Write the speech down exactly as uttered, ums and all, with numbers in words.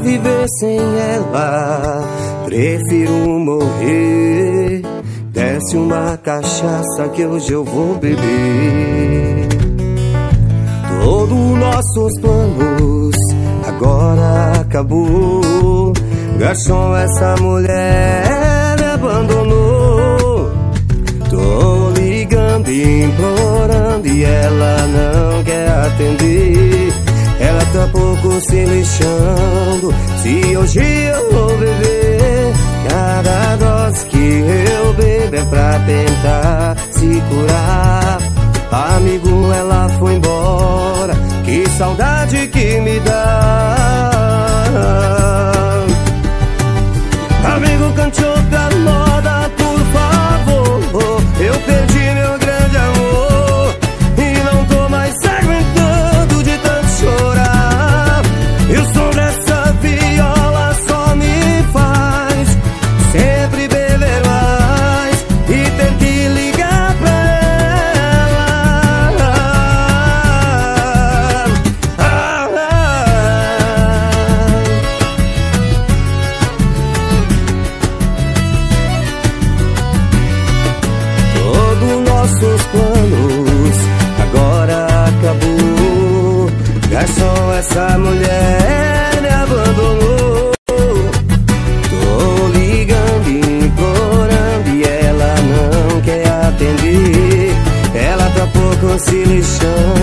viver sem ela, prefiro morrer. Desce uma cachaça que hoje eu vou beber. Todos nossos planos agora acabou. Garçom, essa mulher me abandonou. Tô ligando e implorando e ela não quer atender. Ela tá pouco se lixando se hoje eu vou beber. Cada dose que eu bebo é pra tentar se curar. Amigo, ela foi embora, que saudade que me dá. Amigo, cante outra moda, por favor. Eu perdi meu grande amor e não tô mais aguentando de tanto chorar. E o som dessa viola só me faz sempre beber mais e ter que ligar pra ela. Ah, ah. Todos nossos planos agora acabou. Garçom, essa mulher me abandonou. Tô ligando e implorando e ela não quer atender. Ela tá pouco se lixando